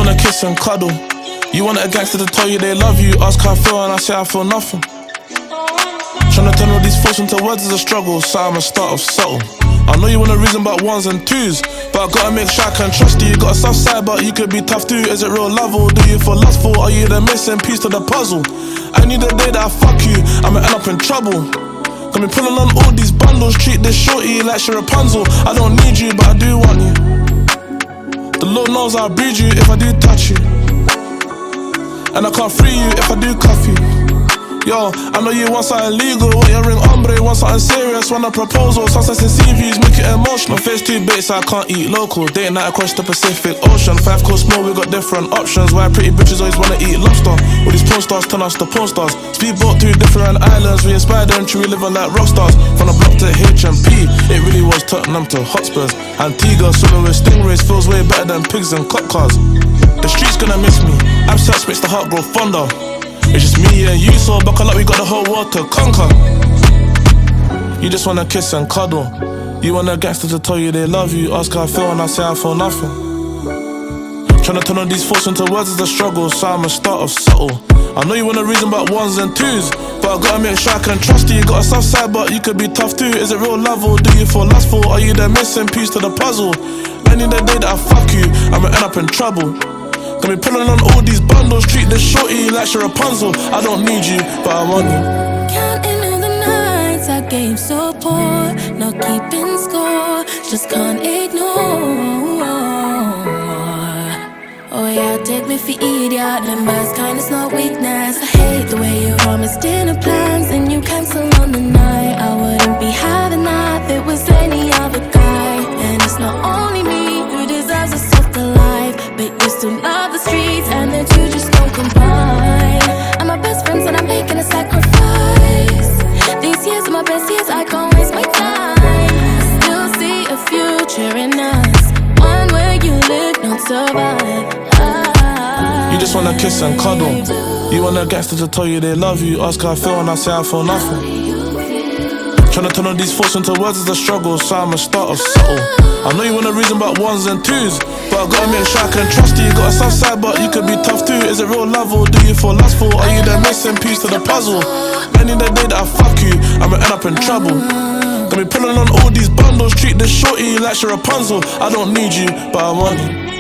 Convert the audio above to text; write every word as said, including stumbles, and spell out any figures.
wanna kiss and cuddle. You want a gangster to tell you they love you. Ask how I feel and I say I feel nothing. Tryna turn all these thoughts into words is a struggle, so I'ma start off subtle. I know you want a reason about ones and twos, but I gotta make sure I can trust you. You got a soft side, but you could be tough too. Is it real love or do you feel lustful? Are you the missing piece to the puzzle? I need a day that I fuck you, I'ma end up in trouble. Got me pulling on all these bundles, treat this shorty like she Rapunzel. I don't need you, but I do want you. The Lord knows I'll breed you if I do touch you, and I can't free you if I do cuff you. Yo, I know you want something legal, want your ring ombre, want something serious, want a proposal, sunsets and C Vs, make it emotional. My face too big so I can't eat local, date night across the Pacific Ocean. Five course meal, we got different options, why pretty bitches always wanna eat lobster. All these porn stars turn us to porn stars. Speedboat through different islands, we inspire them to live like rock stars. From the block to H M P, it really was Tottenham to Hotspurs. Antigua, solo with stingrays, feels way better than pigs and cop cars. The streets gonna miss me, absence makes the heart grow fonder. It's just me and you, so buckle up, we got the whole world to conquer. You just wanna kiss and cuddle. You want a gangster to tell you they love you. Ask how I feel and I say I feel nothing. Tryna turn all these thoughts into words is a struggle, so I'ma start off subtle. I know you want a reason about ones and twos, but I gotta make sure I can trust you. You got a soft side, but you could be tough too. Is it real love or do you feel lustful? Are you the missing piece to the puzzle? I need the day that I fuck you, I'ma end up in trouble. Got me pulling on all these bundles, treat this shorty like she Rapunzel. I don't need you, but I want you. Counting all the nights our game so poor, not keeping score, just can't ignore. Oh yeah, take me for idiot, numbers kindness not weakness. I hate the way you promise dinner plans and you cancel on the night. I wouldn't be having that if it was any other guy. And it's not only me who deserves a softer life, but you still love the streets and the two just don't combine. I'm my best friends and I'm making a sacrifice. These years are my best years, I can't waste my time. I still see a future in us, one where you live, not survive. You just wanna kiss and cuddle. You want a gangster to tell you they love you. Ask how I feel and I say I feel nothing. Tryna turn all these thoughts into words is a struggle, so I'ma start off subtle. I know you want a reason about ones and twos, but I gotta make sure I can trust you. You got a soft side, but you could be tough too. Is it real love or do you feel lustful? Are you the missing piece to the puzzle? I need the day that I fuck you, I'ma end up in trouble. Got me pulling on all these bundles, treat this shorty like she Rapunzel. I don't need you, but I want you.